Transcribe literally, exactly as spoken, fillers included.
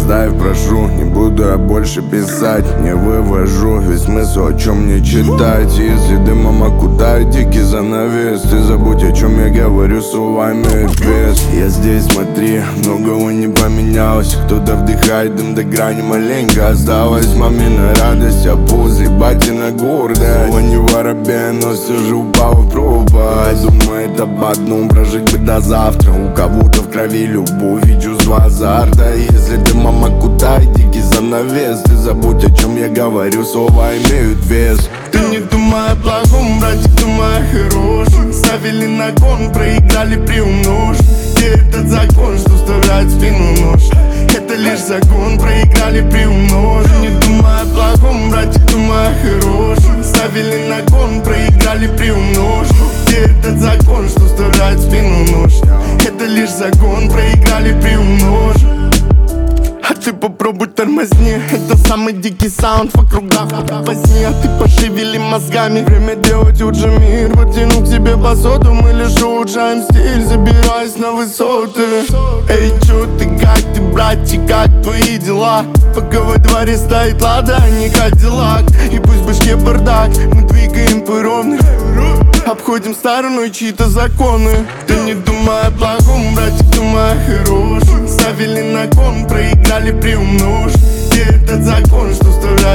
оставь, прошу. Не буду я больше писать, не вывожу весь смысл, о чем мне читать. Если дымом окутает дикий занавес, ты забудь, о чем я говорю, слова имеют вес. Я здесь, смотри, многого не поменялось. Кто-то вдыхает дым до грани, маленько осталось. Мамина радость, а пуз, батина гордость. Слово не воробей, но все же упал в пропасть. Думает об одном, прожить бы до завтра. У кого-то в крови любовь и чувство азарта. Если дымом окутает дикий занавес, ты забудь, о чем я говорю, слова имеют вес. Ты не думай о плохом, братик, думай о хорошем. Ставили на кон, проиграли, приумножь. Где этот закон, что вставляет в спину нож? Это лишь закон, проиграли, приумножь. Не думай о плохом, братик, думай о хорошем. Ставили на кон, проиграли, приумножь. Где этот закон, что вставляет в спину нож? Это лишь закон, проиграли, приумножь. А ты попробуй тормозни. Это самый дикий саунд в округах возни. А ты пошевели мозгами. Время делать лучше мир. Потяну к себе посуду. Мы лишь улучшаем стиль, забираясь на высоты. Эй, чё ты, как ты, братик, как твои дела? Пока во дворе стоит лада, а не кадиллак. И пусть в башке бардак, мы двигаем по ровной. Обходим стороной чьи-то законы. Ты не думай о плохом, братик, думай о хорошем. Ставили на кон, проиграли, приумножь. Где этот закон, что вставляет